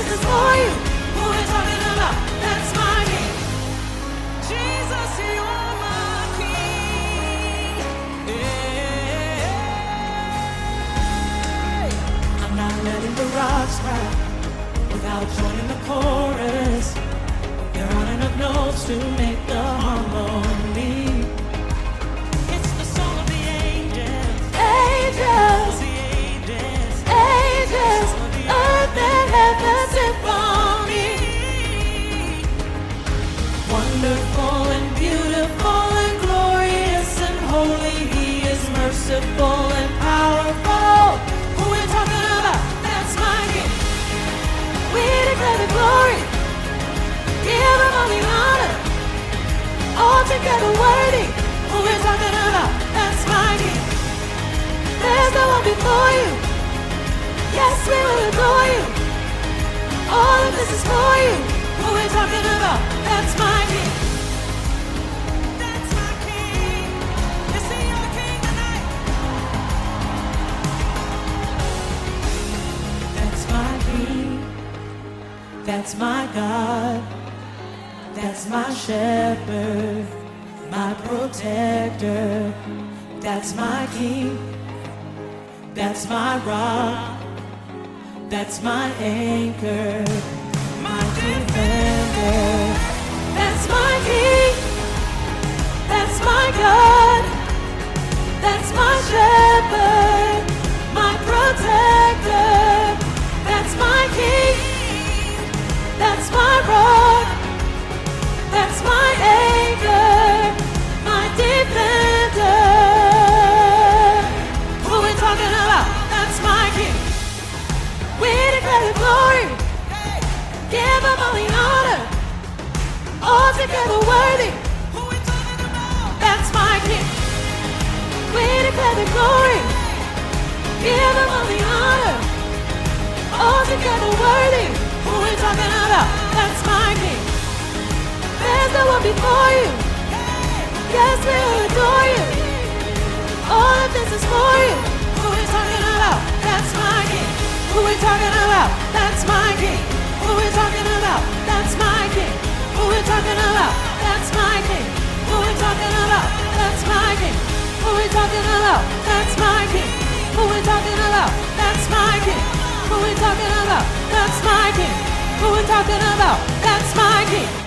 this is for you. Who we talking about? That's my King. Jesus, you're my King. Hey. I'm not letting the rocks cry without joining the chorus. There aren't enough notes to make the harmony. It's the song of the angels. Angels. The angels. Angels. Earth and heaven symphony. Wonderful and beautiful and glorious and holy. He is merciful and powerful. Who we talking about? That's my King. We declare the glory. Give him all the honor. Altogether worthy. Who we talking about? That's my King. There's no one before you. Yes, we will adore you. All of this is for you. Who we talking about? That's my King. That's my King. You see your King tonight. That's my King. That's my God. That's my shepherd, my protector. That's my King. That's my rock. That's my anchor, my defender. That's my King. That's my God. That's my shepherd, my protector. That's my King. That's my rock. That's my anchor, my defender. Who we talking about? That's my King. We declare the glory. Give him all the honor. Altogether worthy. Who we talking about? That's my King. We declare the glory. Give him all the honor. Altogether worthy. Who we talking about? That's my King. There's no one before you. Yes, we will adore you. All of this is for you. Who we talking about? That's my King. Who we talking about? That's my King. Who we talking about? That's my King. Who we talking about? That's my King. Who we talking about? That's my King. Who we talking about? That's my King. Who we talking about? That's my King. Who we talking about? That's my King. Who we talking about? That's my King.